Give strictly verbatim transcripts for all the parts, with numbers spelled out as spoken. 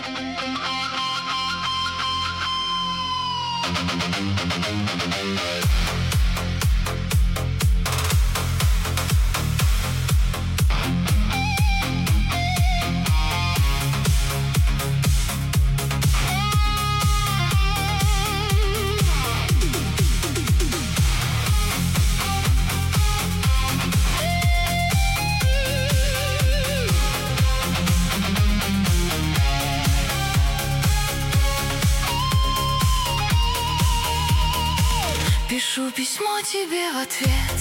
Пишу письмо тебе в ответ.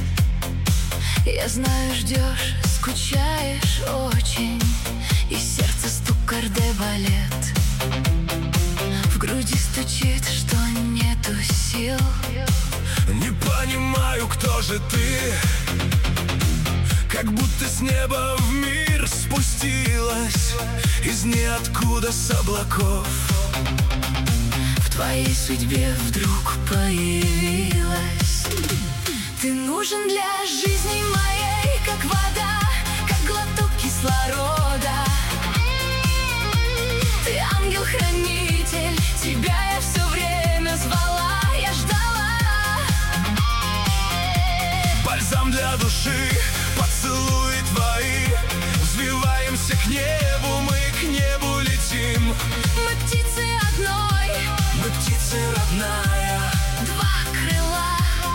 Я знаю, ждешь, скучаешь очень, и сердце стук кардебалет. В груди стучит, что нету сил. Не понимаю, кто же ты, как будто с неба в мир спустилась из ниоткуда, с облаков. В твоей судьбе вдруг появилась. Ты нужен для жизни моей, как вода, как глоток кислорода. Ты ангел-хранитель, тебя я все время звала, я ждала. Бальзам для души, поцелуи твои, взвиваемся к небу, мы к небу летим. Мы птицы одной, мы птицы родная, два крыла.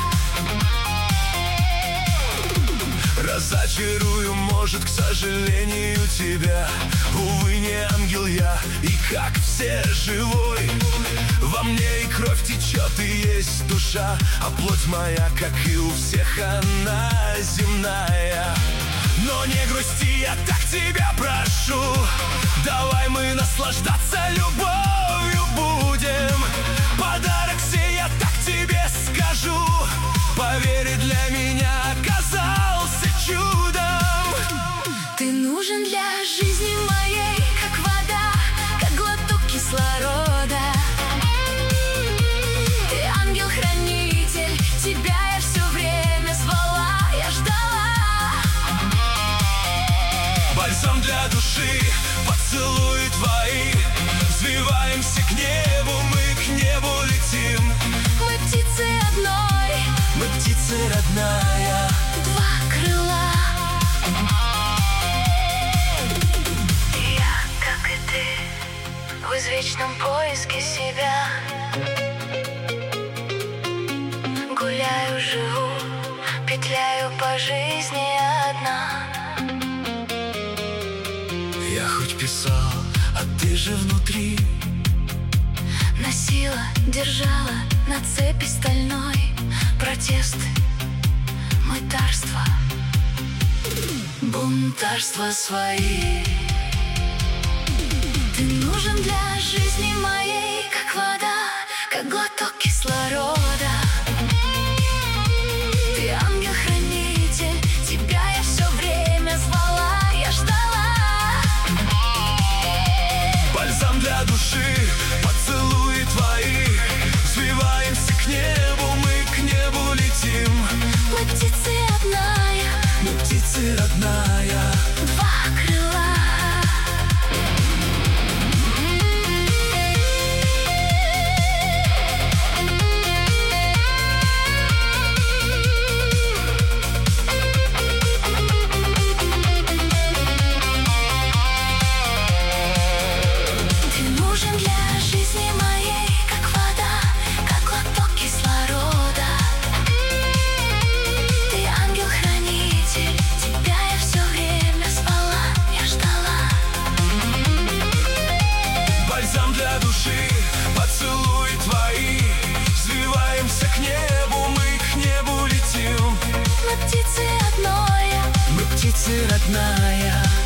Разочарую, может, к сожалению, тебя. Увы, не ангел я, и как все живой. Во мне и кровь течет, и есть душа, а плоть моя, как и у всех, она земная. Но не грусти, я так тебя прошу, давай мы наслаждаться любовью будем. Подарок сей я так тебе скажу, поверь, для меня оказался чудом. Ты нужен для жизни моей, как вода, как глоток кислорода. Ты ангел-хранитель, тебя я все время звала, я ждала. Бальзам для души, поцелуи твои, взвиваемся к небу, мы к небу летим. Мы птицы одной, мы птицы родная, два крыла. Я, как и ты, в извечном поиске себя. Гуляю, живу, петляю по жизни одна. Я хоть писал, а ты же внутри. Носила, держала на цепи стальной протесты, мытарство, бунтарство свои. Ты нужен для жизни моей, как вода, как глоток кислорода. Ты ангел-хранитель, тебя я все время звала, я ждала. Бальзам для души, поцелуи твои, взвиваемся к небу, мы к небу летим. Мы птицы одная, мы птицы родная, два крыла. поцелуи твои, взвиваемся к небу, мы к небу летим. Мы птицы одной, мы птицы родная.